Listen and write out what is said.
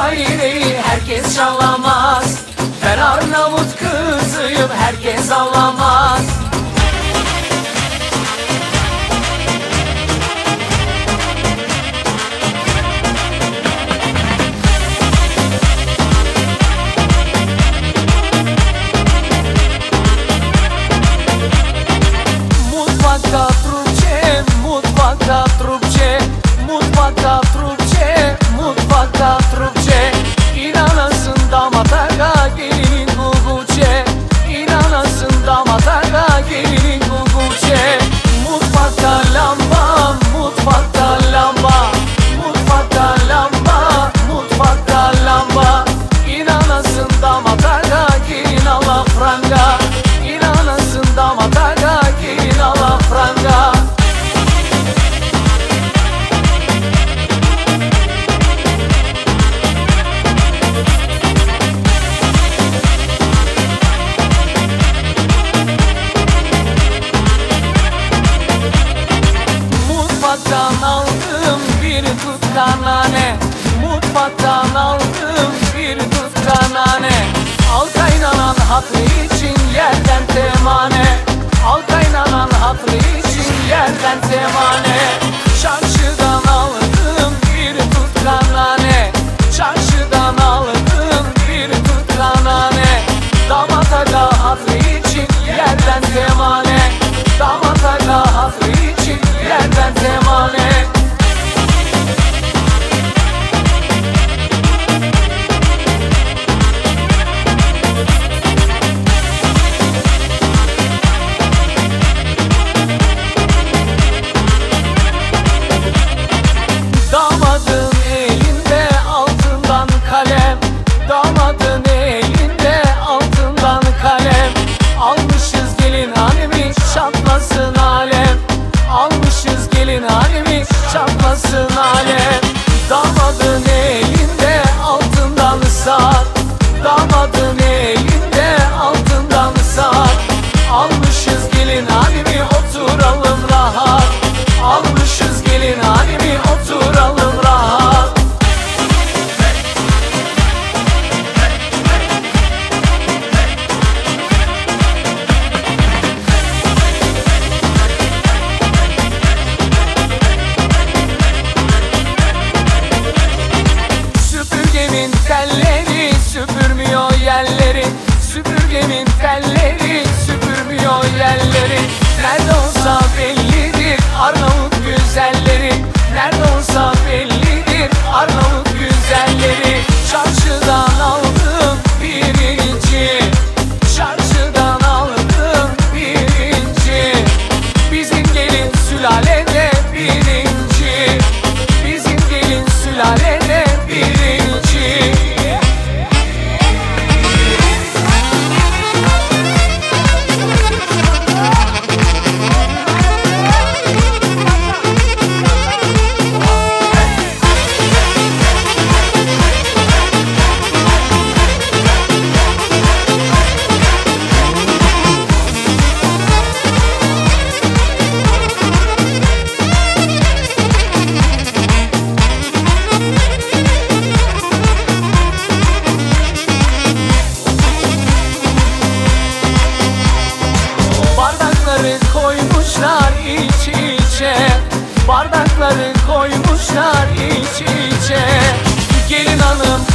daireyi herkes çalamaz. Ben Arnavut kızıyım, herkes alamaz. Mutfakta Türkçe, mutfakta Türkçe, mutfakta Türkçe, mutfakta Türkçe. İnanasın damata gelinin guguçe, İnanasın damata gelinin guguçe. Mutfakta lamba, mutfakta lamba, mutfakta lamba, mutfakta lamba. İnanasın damata gelin ala franga, İnanasın damata gelin ala franga. Mutfaktan aldım bir tutam nane, mutfaktan aldım bir tutam nane. Al kaynanan hatırı için yerden temane, al kaynanan hatırı için yerden temane. Çarşıdan aldım bir tutam nane, çarşıdan aldım bir tutam nane. Damat aga hatırı için yerden temane, damat aga hatırı için yerden temane. Damadın elinde altından kalem, damadın elinde altından kalem. Almışız gelin hanemi çatlasın alem, almışız gelin hanemi çatlasın alem. Damadın elinde altından saat, damadın elinde altından saat. Almışız gelin hanemi oturalım rahat, almışız gelin hanemi oturalım rahat. Süpürgemin telleri süpürmüyor yerleri, süpürgemin telleri süpürmüyor yerleri. Nerede olsa bellidir Arnavut güzelleri, nerede olsa bellidir Arnavut güzelleri. Çarşıdan aldım birinci, çarşıdan aldım birinci. Bizim gelin sülalede birinci, bizim gelin sülalede birinci. Bardakları koymuşlar iç içe, bardakları koymuşlar iç içe. Gelin hanım